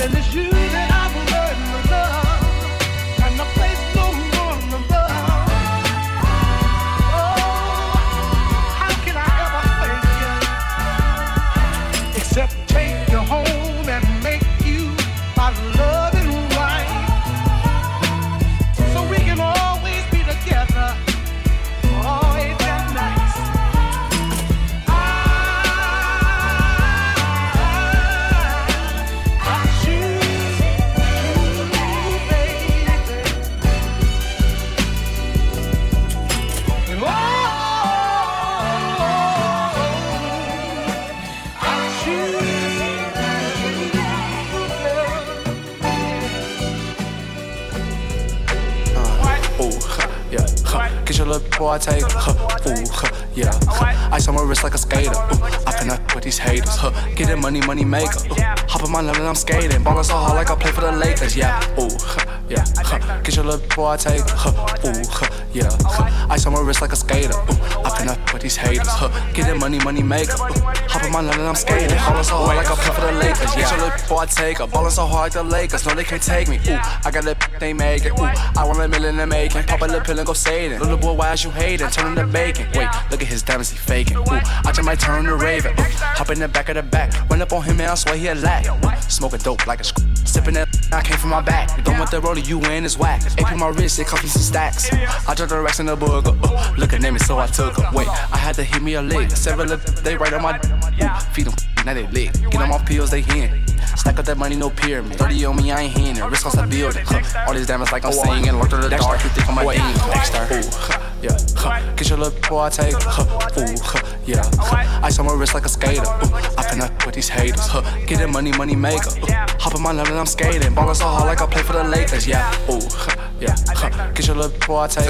then it's you that I've learned to love, and the place no more to love. Oh, how can I ever thank you except take you home and make you my loving wife, so we can always be together. Oh, ain't that nice? I choose you, baby. And oh, I choose you, yeah, get your little boy, I take, yeah, ice on my wrist like a skater, I connect with these haters, get that money, money maker, hop on my line and I'm skating, ballin' so hard like I play for the Lakers, yeah, yeah, get your little boy, I take, yeah, ice on my wrist like a skater, I connect with these haters, get that money, money maker, hop on my line and I'm skating, ballin' so hard like I play for the Lakers, yeah, get your little boy, I take, ballin' so hard like the Lakers, no they can't take me, I got that they make it, I want $1 million to make it, pop a little pill and go Satan, little boy, why is you hating, turn him to bacon, wait, look at his diamonds, he faking, I just might turn to Raven, hop in the back of the back, run up on him and I swear he a lack, smoking dope like a sipping that, I came from my back, you don't want the roller, you in is whack, AP my wrist, it cost me some stacks, I dropped the racks in the burger, look at name it so I took her, wait, I had to hit me a lick, several they right on my, feed them, now they lick, get on my pills, they in, stack up that money, no pyramid, 30 on me, I ain't hitting it, risk on the building, all these diamonds like I'm singing, locked through the dark, you think I'm a demon, Dexter, yeah, get your little boy, I take, yeah, ice on my wrist like a skater, I connect with these haters, get that money, money maker, hop on my line and I'm skating, ballin' so hard like I play for the Lakers, yeah, yeah, get your little boy, I take,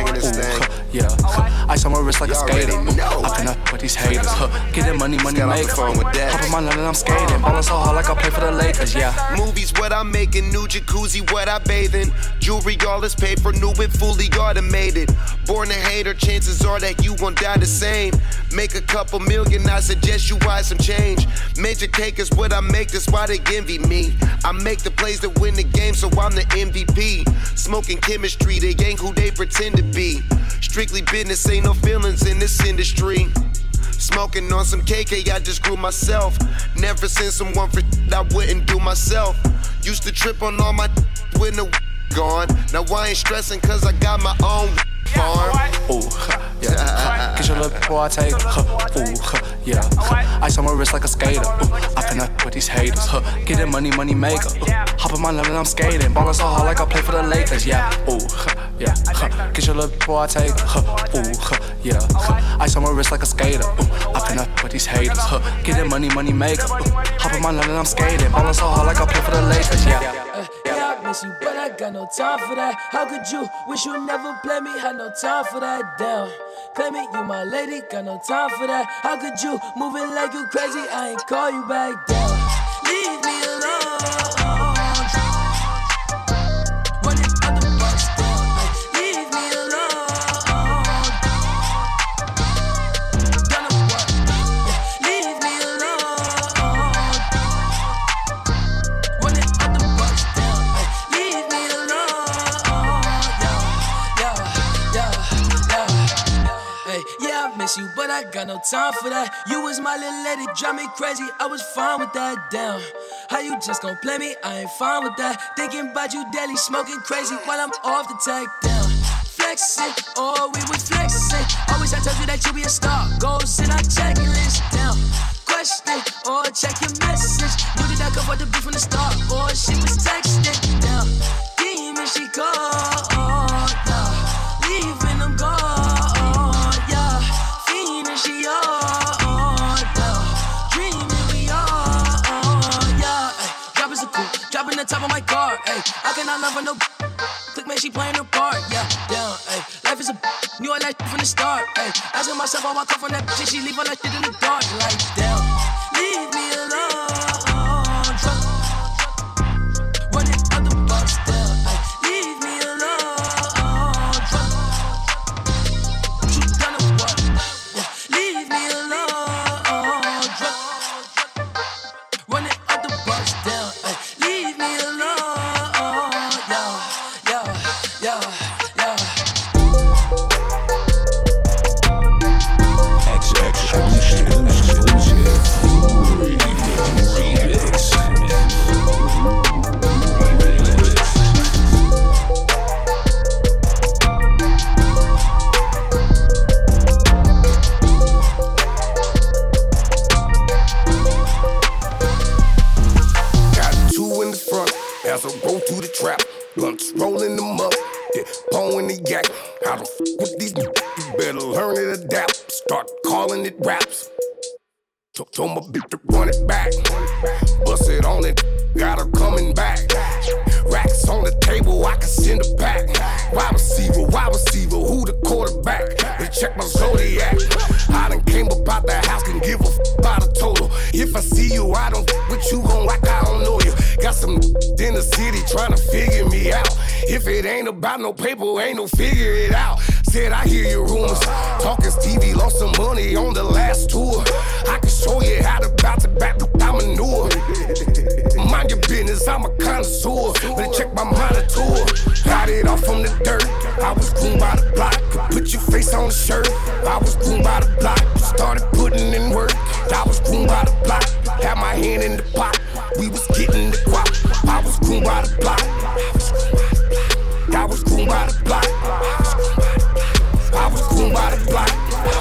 yeah, ice on my wrist like a skater, I connect with these haters, get that money, money maker, hop on my line and I'm skating, ballin' so hard like I play for the Lakers, yeah. Movies, what I'm making, new jacuzzi, what I bathe in, jewelry, all is paid for, new and fully automated. Born a hater, chances are that you gon' die the same. Make a couple million, I suggest you buy some change. Major cake is what I make, that's why they envy me. I make the plays that win the game, so I'm the MVP. Smoking chemistry, they ain't who they pretend to be. Strictly business, ain't no feelings in this industry. Smoking on some KK, I just grew myself. Never seen someone for I wouldn't do myself. Used to trip on all my when the gone. Now I ain't stressing cause I got my own farm. Yeah, get your little boy, I take, yeah, ice on my wrist like a skater, I connect with these haters, get that money, money maker, hop on my line and I'm skating, ballin' so hard like I play for the Lakers, yeah, yeah, get your little boy, I take, yeah, ice on my wrist like a skater, I connect with these haters, get that money, money maker, hop on my line and I'm skating, ballin' so hard like I play for the Lakers, yeah. I miss you, but I got no time for that. How could you wish you never play me? Had no time for that. Damn, claim it, you my lady, got no time for that. How could you moving like you crazy? I ain't call you back down. Leave me alone. Running out the bus down. Leave me alone. Done a what? Leave me alone. Running out the bus down. Leave me alone. Yeah, I miss you, but I got no time for that. You was my little lady, drive me crazy. I was fine with that. Damn, how you just gon' play me? I ain't fine with that. Thinking about you daily, smoking crazy while I'm off the tag. Down, flexing, oh we was flexing. Always I told you that you be a star. Goals in our checklist. Down, question, or check your message. Knew that I could afford the beat from the start. Or she was texting. Down, demon she called. Yeah, leaving them gone. She on, dreaming we on, yeah. Drop is a coupe, dropping the top of my car, ayy. I cannot love her no. Click man, she playing her part, yeah. Down, ayy. Life is a knew all that from the start, ayy. Asking myself how I come from that bitch, she leave all that shit in the dark, like down. Leave me alone, running out the bus down, ayy. Leave me alone. Leave as I roll through the trap. Blunts rolling them up, yeah, blowing the yak. How to f with these you better learn to adapt. Start calling it raps. Told my bitch to run it back. Bust it on it, got her coming back. Racks on the table, I can send her back. Wide receiver, who the quarterback? They check my zodiac. I done came up out the house, can give a f by the total. If I see you, I don't f with you, gon' like I don't know you. Got some in the city trying to figure me out. If it ain't about no paper, ain't no figure it out. Said I hear your rumors. Talking Stevie lost some money on the last tour. I can show you how to bounce it back with that manure. Mind your business, I'm a connoisseur. Better check my monitor. Got it off from the dirt. I was groomed by the block. Put your face on the shirt. I was groomed by the block. Started putting in work. I was groomed by the block. Had my hand in the pot. We was getting the guap. I was groomed by the block. I was groomed by the block. I was groomed by the block.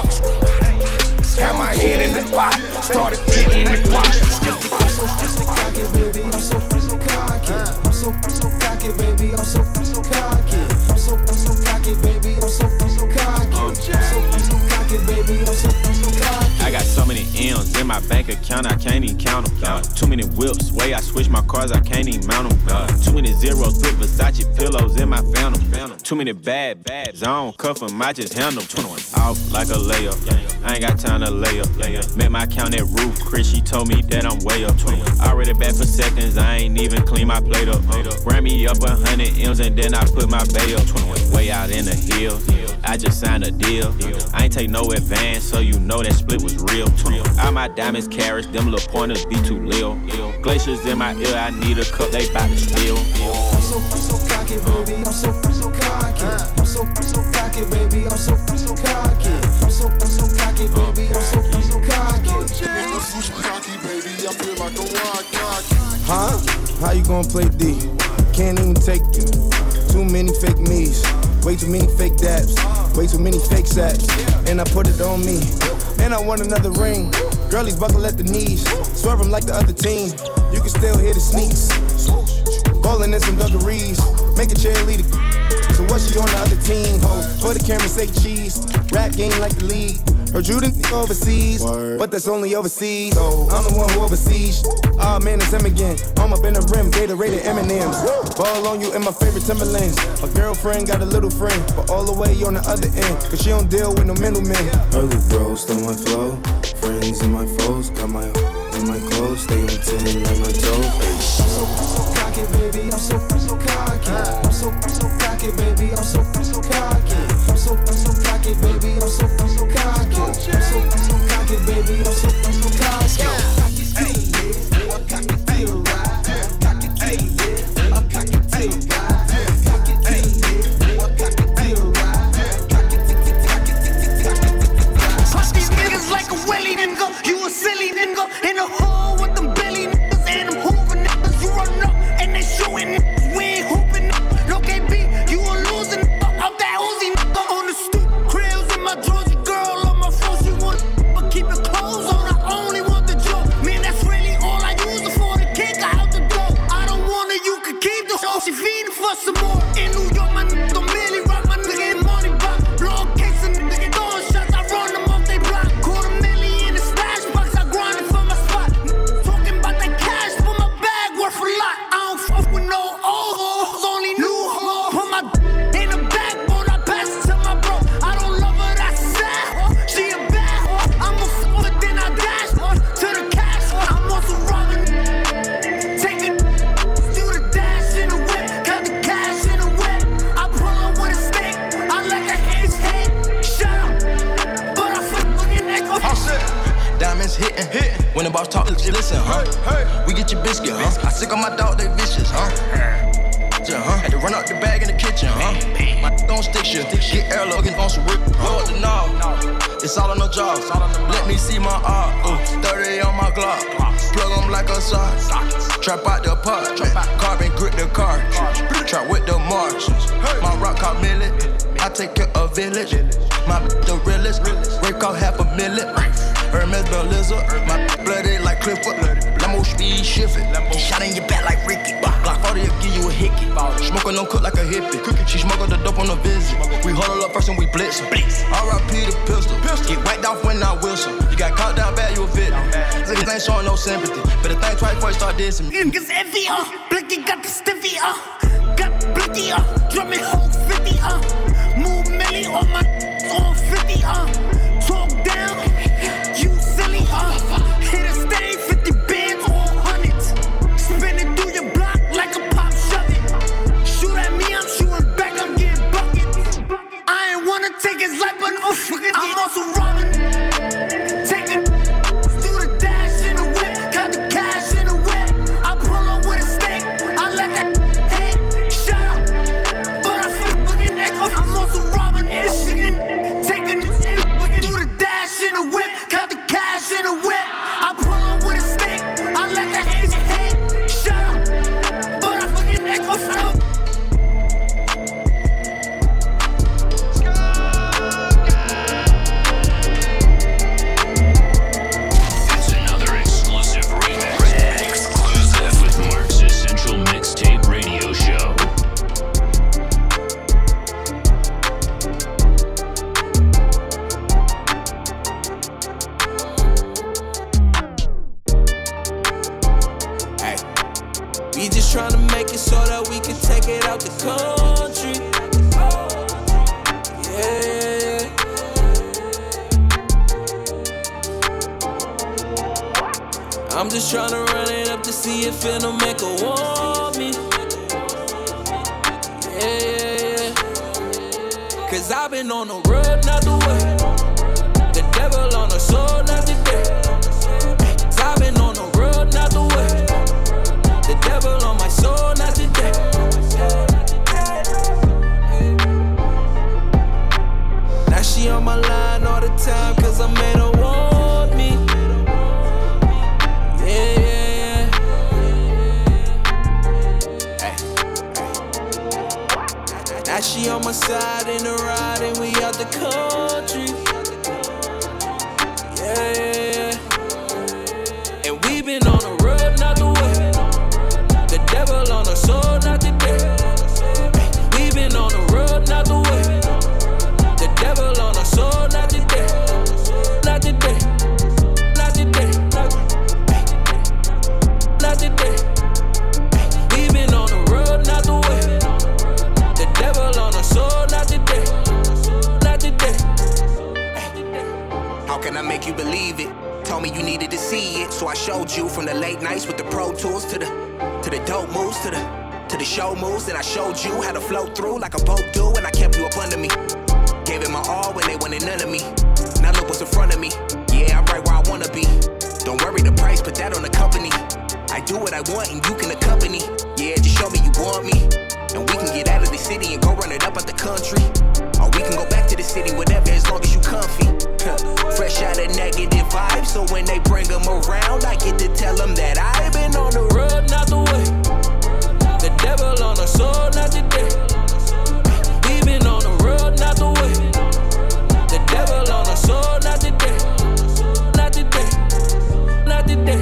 Had my head in the pot. Started getting the guap. I'm so cocky, baby. I'm so cocky. I'm so cocky, baby. I'm so cocky. I'm so cocky, baby. I'm so cocky. I'm so cocky, baby. I'm so cocky. I got so many M's in my bank account, I can't even count them. Too many whips, way I switch my cars, I can't even mount them. Too many zeros with Versace pillows in my phantom. Too many bad, I don't cuff them, I just handle them. Off like a layup, I ain't got time to lay up. Met my count at roof, Chris, she told me that I'm way up. Already back for seconds, I ain't even clean my plate up. Ran me up 100 M's and then I put my bay up. Way out in the hill, I just signed a deal. I ain't take no advance, so you know that split was real. All my diamonds, carrots, them little pointers be too lil. Glaciers in my ear, I need a cup, they bout to spill. I'm so cocky, baby. I'm so cocky. I'm so cocky, baby. I'm so cocky. I'm so cocky, baby. I'm so cocky. Cocky, baby, I feel like a wild cocky. Huh? How you gonna play D? Can't even take you. Too many fake me's. Way too many fake dabs. Way too many fake saps. And I put it on me. And I want another ring. Girlies buckle at the knees. Swerve them like the other team. You can still hear the sneaks. Ballin' in some dungarees. Make a cheerleader. So what she on the other team? Ho, for the camera say cheese. Rap game like the league. Heard you didn't overseas, but that's only overseas. So I'm the one who overseas. Ah man, it's him again. I'm up in the rim, Gatorade and M&M's. Ball on you in my favorite Timberlands. My girlfriend got a little friend, but all the way on the other end, cause she don't deal with no middlemen. Early bros, stole my flow. Friends and my foes, got my in my clothes, stay on 10 like my toes. I'm so cocky, baby. I'm so cocky. I'm so cocky, baby. I'm so cocky. I'm so cocky, baby. I'm so cocky. I'm so cocky, baby. I'm so cocky. Cocky to the left, cocky to the right, cocky to the left, cocky to the right, cocky to the left, cocky to the right, cocky to. Crush these niggas like a welly nigga. You a silly nigga in a hole with them belly niggas and them hoover niggas. You run up and they shooting niggas. We ain't hooping nigga. No KB, you a loser nigga. Out that Uzi nigga on the stoop. Cribs in my drawers, girl on my phone. She want but keep it clothes on. I only want the joke. Man, that's really all I use it for. The cake out the door. I don't want it, you can keep the show. She feeding for some more. In New York, my nigga don't really rock. My nigga in money box. Blow a case of nigga throwing shots. I run them off they block. $250,000 in the stash box. I grind it for my spot. Talking about that cash for my bag worth a lot. I don't fuck with no old hoes, only new hoes. Put my in the backbone, I pass it to my bro. I don't love her, that's sad. She a bad hoe. I'm a fuck her, then I dash to the cash. I'm on some robbing. Take it do the dash in the whip. Got the cash in the whip. I pull up with a stick. I like a his head. Shut up. But I fuck looking at go. All set. Diamonds hitting. When the boss talk, listen, huh? We get your biscuit, huh? I sick on my dog, they vicious, huh? Had to run out the bag in the kitchen, huh? My don't stick shit. Get air looking on some work. Roll the knob. It's all on the jaws. Let me see my art. 30 on my Glock. Plug them like a sock. Trap out the pot. Carbon grip the car. Trap with the Martians. My rock called Millet. I take care of village. My the realest. Rake off $500,000. Hermes Beliza. My blooded like Clifford. Lamo speed shift it. Shot in your back like Ricky. Glock 40 will give you and don't cook like a hippie. She smuggled the dope on a visit. We huddle up first and we blitzin'. R.I.P. the pistol. Get whacked off when I whistle. You got caught down bad, you a victim. Niggas ain't showing no sympathy. Better think twice before you start dissing me. Niggas envy, Blicky got the stiffy, got Blicky, drumming home 50, move Millie on my 50, talk down, you silly, hit a stain, 50 bands on hundreds, spinning through your block like a pop shove it. Shoot at me, I'm shooting back, I'm getting buckets. I ain't wanna take his life, but I'm also robbing. Taking through the dash in the whip, got the cash in the whip. I pull up with a stick, I let that hit, shut up. But I feel fucking echo, I'm also robbing this shit. Taking through the dash in the whip, got the cash in the whip. I pull up with a stick, I let that hit, shut up. But I fucking echo, shut up. Trying to make it so that we can take it out the country. Yeah. I'm just trying to run it up to see if it'll make her want me. Yeah. Cause I've been on the road, not the way. The devil on the soul, not the day. Cause I've been on the road, not the way. The devil on my soul, not today. Now she on my line all the time, cause I made her want me. Yeah. Hey. Now she on my side in the ride and we out the country. Yeah. And we been on the road, not the way. The devil on the soul, not today. We been on the road, not the way. The devil on the soul, not today. Not today. Not today. Not today. We been on the road, not the way. The devil on the soul, not today. Not today. How can I make you believe it? Told me you needed to see it, so I showed you from the late nights with the Pro Tools to the dope moves, to the show moves. And I showed you how to flow through like a boat do, and I kept you up under me. Gave it my all when they wanted none of me. Now look what's in front of me. Yeah, I'm right where I wanna be. Don't worry the price, put that on the company. I do what I want and you can accompany. Yeah, just show me you want me, and we can get out of the city and go run it up out the country. Or we can go back to the city, whatever, as long as you comfy. Fresh out of negative vibes, so when they bring them around, I get to tell them that I've been on the road, not the way. The devil on the soul, not today. We been on the road, not the way. The devil on the soul, not today. Not today. Not today.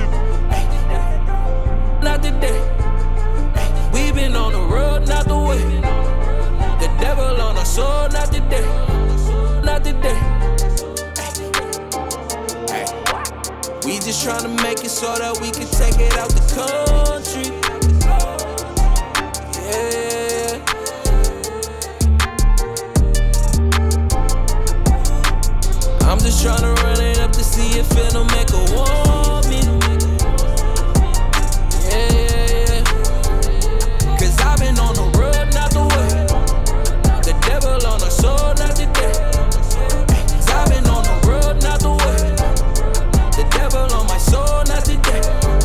Not today. We been on the road, not the way. The devil on the soul, not today. Not today. We just tryna make it so that we can take it out the country. Yeah. I'm just tryna run it up to see if it'll make her want me. Yeah. Cause I've been on the road, not the way. The devil on the soul, not today. Cause I've been on the road, not the way. The devil on my soul, not today.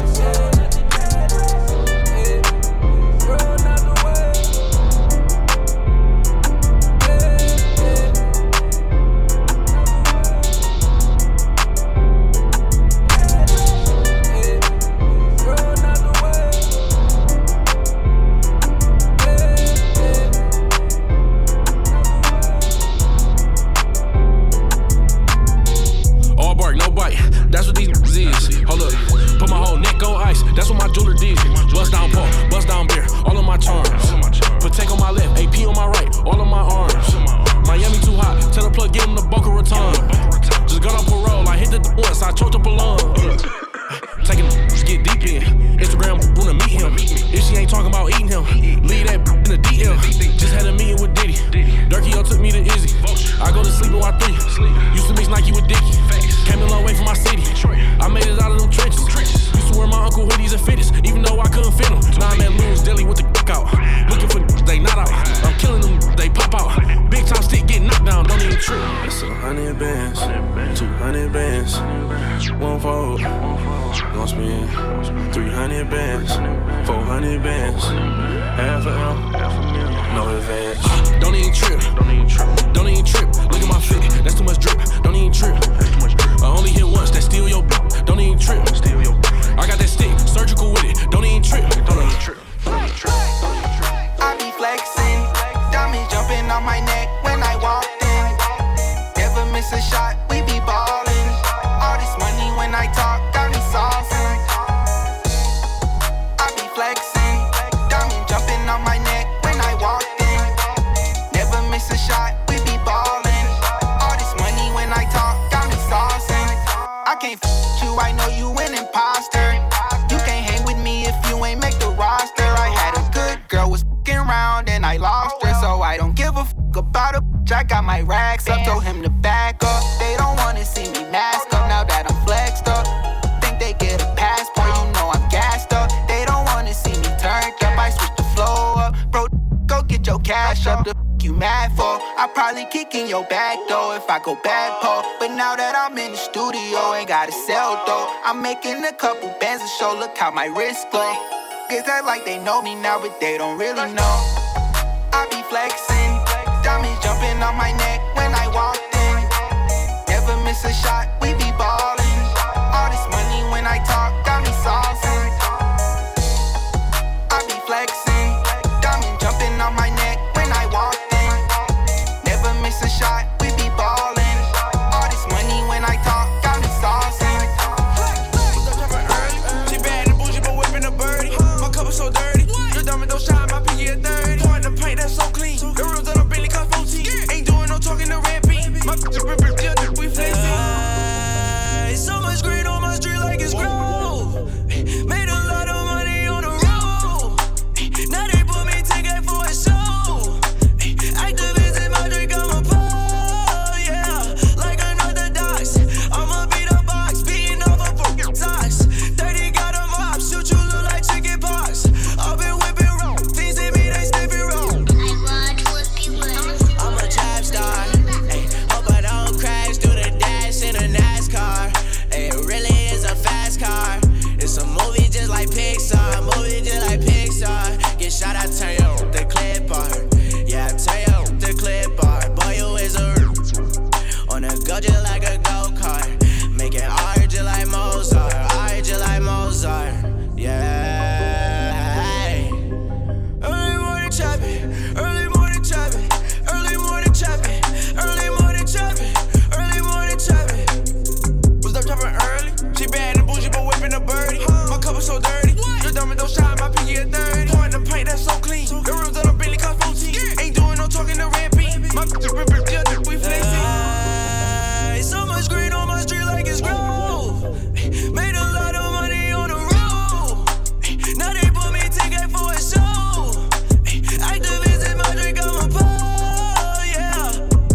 That's what these is. Hold up, put my whole neck on ice. That's what my jeweler did. Bust down pork, bust down beer, all of my charms. Patek on my left, AP on my right, all of my arms. Miami too hot, tell the plug, give him the Boca Raton. Just got on parole, I hit the once, I choked up a lung. Taking get deep in, Instagram wanna meet him. If she ain't talking about eating him, leave that in the DM. Just had a meeting with Diddy, Durkio took me to Izzy. I go to sleep at Y3, used to mix Nike with Dickie. Came a long way from my city, I made it out of them trenches. Used to wear my uncle hoodies and fitteds, even though I couldn't fit them. Now I'm at Lou's Deli with the out, looking for they not out. I'm killing them, they pop out. Big time stick get knocked down, don't even trip. It's 100 bands, 200 bands, one fold, gon' spend 300 bands, 400 bands, half a M, no advance. Don't even trip, don't even trip. Look at my fit, that's too much drip. Don't even trip. I only hit once, that's still your don't even trip. I got that stick, surgical with it. Don't even trip. Don't even trip. I be flexing, diamonds jumping on my neck when I walked in. Never miss a shot, we be ballin'. All this money when I talk, got me saucing. I be flexing, diamonds jumping on my neck when I walked in. Never miss a shot, we be ballin'. All this money when I talk, got me saucing. I can't you, I know you an imposter. You can't hang with me if you ain't make the roster. I had a good girl, was f***ing around and I lost her. So I don't give a f*** about a bitch. I got my racks up, told him to back up. They don't wanna see me mask up now that I'm flexed up. Think they get a passport, you know I'm gassed up. They don't wanna see me turned up, I switch the flow up. Bro, go get your cash up, the f*** you mad for? I probably kick in your back door if I go back pole. But now that I'm in the studio, ain't gotta sell though. I'm making a couple bands to show, look how my wrist glow. Guess that like they know me now, but they don't really know. I be flexing, diamonds jumping on my neck when I walked in. Never miss a shot, we be ballin'. All this money when I talk, got me saucing. I be flexing, diamonds jumping on my neck when I walked in. Never miss a shot, we be ballin'. All this money when I talk, got me saucing. She bad and bougie, but whipping a birdie. My cup is so dirty, your diamond don't shine, my pinky at 30. Pouring the paint that's so clean, the rims that I'm Bentley cost 14. Ain't doing no talking to red beat, my bitch rippin' just we flexing. So much green on my street like it's grove. Made a lot of money on the road. Now they put me ticket for a show. Activists in my drink, I'm a pole, yeah. Like unorthodox, I'ma beat a box, beating off a fucking socks. 30 got a mop, shoot you look like chicken pox. I've been whipping roll, things in me, they sniffing roll. I'm a trap star, ayy. Hope I don't crash, do the dash in a NASCAR. Ayy, it really is a fast car. It's a movie just like Pixar, Get shot, I turn you the clip art. Yeah, I turn you the clip art. Boy, you is a on a go just like a go-kart. Making art just like Mozart, yeah. Ay. Early morning trapping, early morning trapping, early morning trapping, early morning trapping, early morning trapping. Was up trapping early? She bad and bougie, but whipping a birdie. My cup is so dirty, your diamond don't shine, my pinky at 30. Pouring the paint that's so clean, the rims that I'm Bentley cost 14. Ain't doing no talking to red beat, my bitch rippin' just we flexing. So much green on my street like it's grove. Made a lot of money on the road. Now they put me ticket for a show. Activists in my drink, I'm a pole, yeah.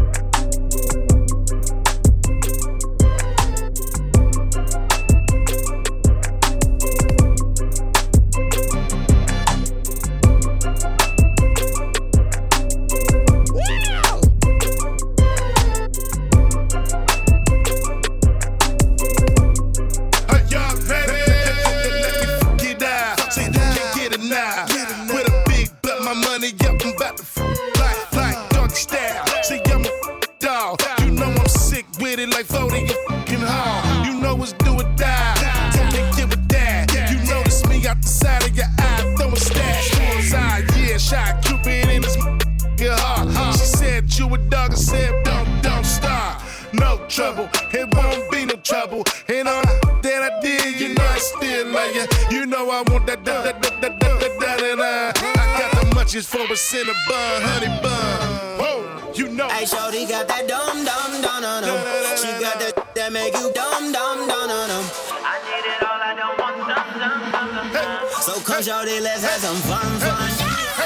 Like 40 fucking hall. You know it's do or die. Tell me give a that. You notice me out the side of your eye, throwing stash. Side, yeah, shot Cupid in his heart. She said you a dog, I said don't stop. No trouble, it won't be no trouble. And all that I did, you know I still love you. You know I want that just for a Cinnabon, honey bun. Whoa, you know. Hey, shorty got that dum dum dum dum dum. She got that make you dum dum dum dum dum. I did it all, I don't want dum dum dum dum. So come, shorty, let's have some fun.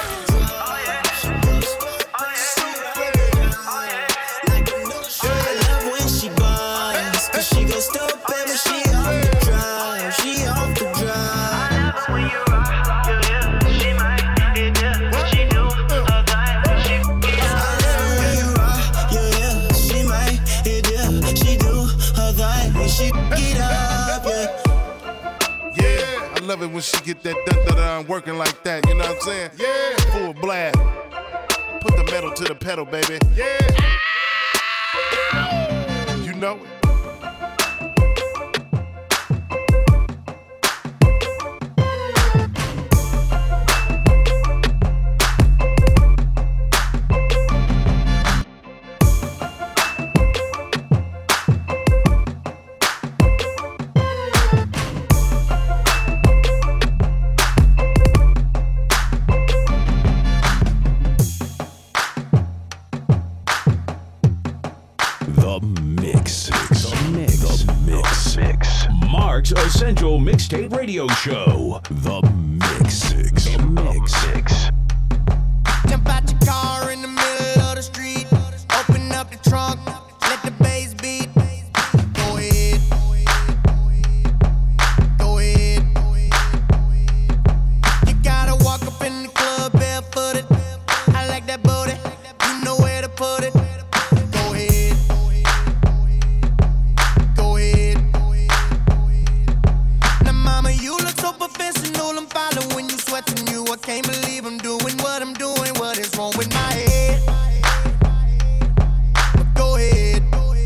I love it when she get that dun-dun-dun working like that, you know what I'm saying? Yeah. Full blast. Put the metal to the pedal, baby. Yeah. You know it. Mark's Essential Mixtape Radio Show. The Mix. The Mix. Jump out your car in the middle of the street. Open up the trunk, let the bass beat. Go ahead. Go ahead. You gotta walk up in the club barefooted. I like that booty. You know where to put it. Go ahead. Go ahead. Now, mama, you look so professional. I'm following you, sweating you. I can't believe I'm doing what I'm doing. What is wrong with my head? But go ahead.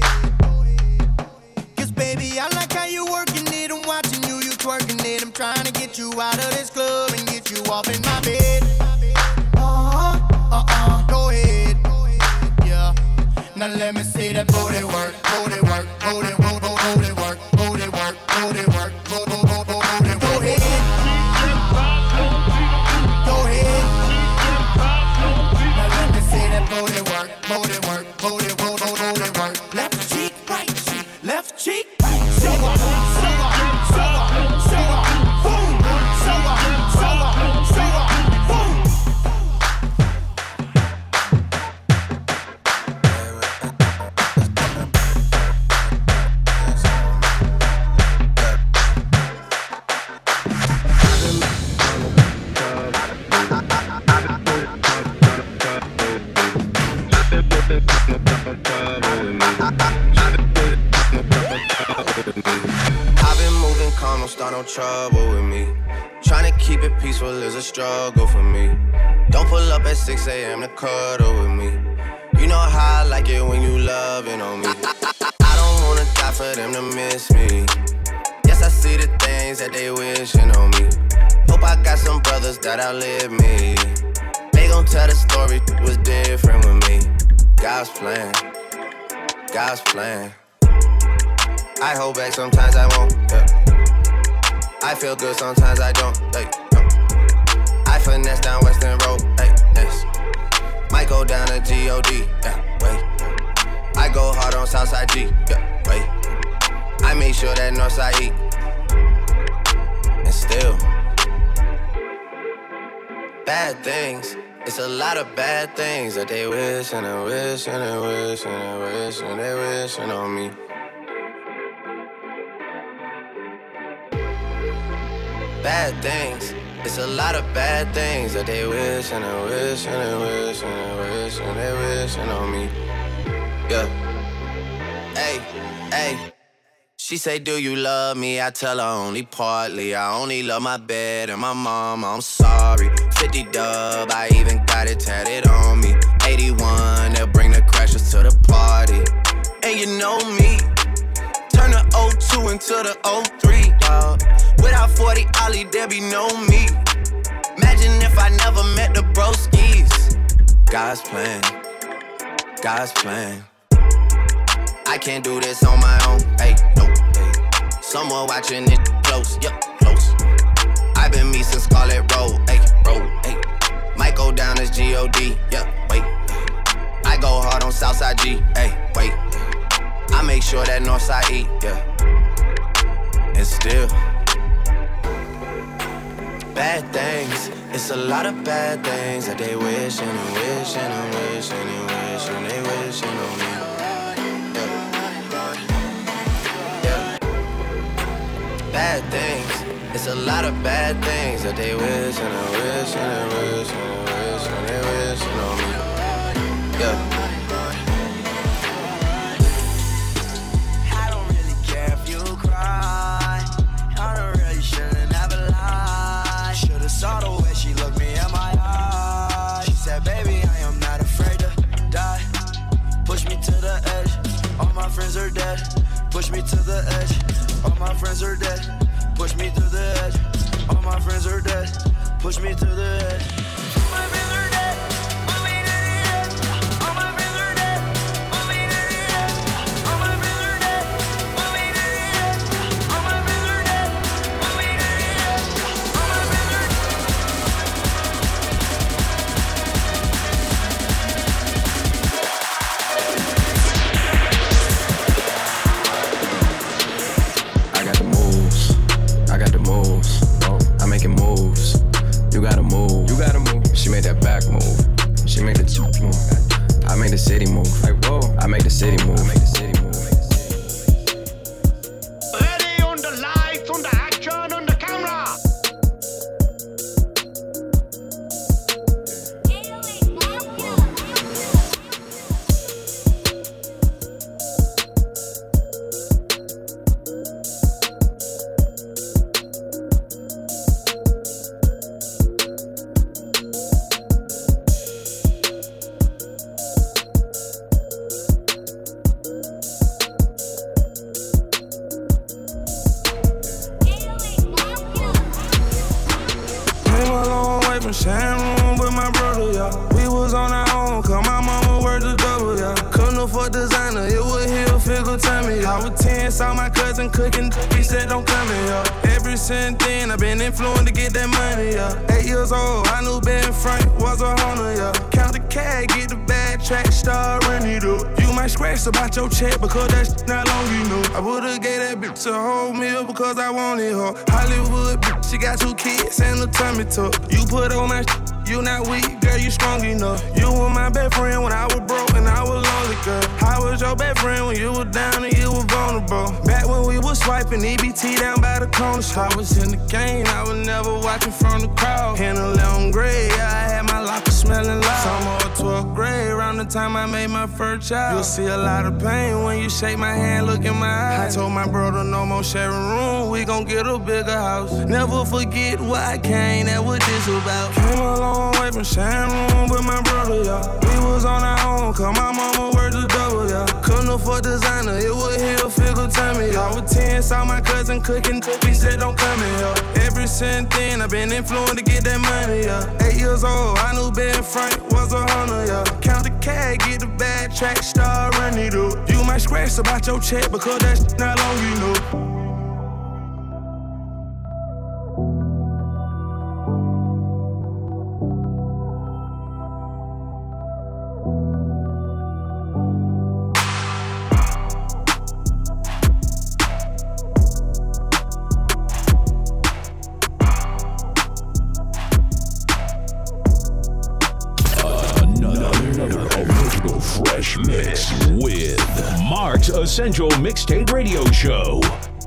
Cause baby, I like how you working it. I'm watching you, you twerking it. I'm trying to get you out of this club and get you off in my bed. Go ahead. Yeah. Now let me see that booty work, booty work, booty work, booty work, booty work, booty work, booty work, booty work. Go ahead. Go ahead. Now let me see that booty work, booty work, booty work, booty work. Left cheek, right cheek, left cheek, right cheek. Show up, show up, show up, show up, boom. Show up, show up, show up, boom. I've been moving calm, don't start no trouble with me. Trying to keep it peaceful is a struggle for me. Don't pull up at 6 a.m. to cuddle with me. You know how I like it when you loving on me. I don't wanna die for them to miss me. Yes, I see the things that they wishing on me. Hope I got some brothers that outlive me. They gon' tell the story was different with me. God's plan, God's plan. I hold back, sometimes I won't, yeah. I feel good, sometimes I don't, like, no. I finesse down Western Road, like, yes. Might go down to G.O.D., yeah, wait. I go hard on Southside G, yeah, wait. I make sure that Northside eat. And still, bad things. It's a lot of bad things that they wish and they wish and they wish and they wish and they wishing on me. Bad things. It's a lot of bad things that they wish and they wish and they wish and they wish and they wishing on me. Yeah. Hey, hey. She say, do you love me? I tell her only partly. I only love my bed and my mama, I'm sorry. 50 dub, I even got it tatted on me. 81, they'll bring the crashers to the party. And you know me, turn the 02 into the 03, dawg. Without 40 Ollie, there be no me. Imagine if I never met the broskies. God's plan, God's plan. I can't do this on my own, hey, no, hey. Someone watching it close, yep, close. I've been me since Scarlet Road, hey, hey. Might go down things. It's a lot of bad things that they wishing and wishing and wishing and wishing they wishing on me. Bad things. It's a lot of bad things that they wishing and wishing and wishing and wishing they wishing on me. I don't really care if you cry. I don't really shouldn't have lied. Should've saw the way she looked me in my eyes. She said, baby, I am not afraid to die. Push me to the edge. All my friends are dead. Push me to the edge. All my friends are dead. Push me to the edge. All my friends are dead. Push me to the edge. All my friends are dead. Push me to the edge. All my friends are dead. Push me to the edge. All my friends are dead. Push me to the edge. All my friends are dead. Push me to the edge. All my friends are I got the moves. I got the moves. I'm making moves. You gotta move. You gotta move. She made that back move. She made the move. I made the city move. Like whoa. I made the city move. I made the city move. Ready on the lights, on the action, on the camera. Came a long way from sharing room with my brother, yeah. We was on our own, cause my mama worked a double, yeah. Couldn't afford designer, it was heel figure tummy, yeah. I was 10, saw my cousin cooking, he said don't come in, yeah. Ever since then, I've been influenced to get that money, yeah. 8 years old, I knew Ben Frank was a hunter, yeah. Count the cash, get the bad track, start running it up. You might scratch about your check because that shit not long, you know. I would've gave that bitch a whole meal because I wanted her. Hollywood bitch, she got 2 kids and a tummy tuck. You put on my shit, you not weak, girl, you strong enough. You were my best friend when I was broke and I was lonely, girl. I was your best friend when you were down and you were vulnerable. Back when we was swiping EBT down by the corner shop. I was in the game, I was never watching from the crowd. In 11th grade, I had my locker smelling loud. Summer of 12th grade, around the time I made my first child. You'll see a lot of pain when you shake my hand, look in my eyes. I told my brother no more sharing room, we gon' get a bigger house. Never forget what I came, that what this about. Came a long way from sharing room with my brother, yeah. We was on our own, cause my mama worked a double, yeah. Couldn't afford designer, it was heel figure tummy, yeah. I was 10, saw my cousin cooking, he said don't come in, yeah. Ever since then, I've been influenced to get that money, yeah. 8 years old, I knew Ben Frank was a hunter, yeah. Count the cash, get the bad track, start running it up. You might scratch about your check because that shit not long, you know. Fresh mix with Mark's Essential Mixtape Radio Show.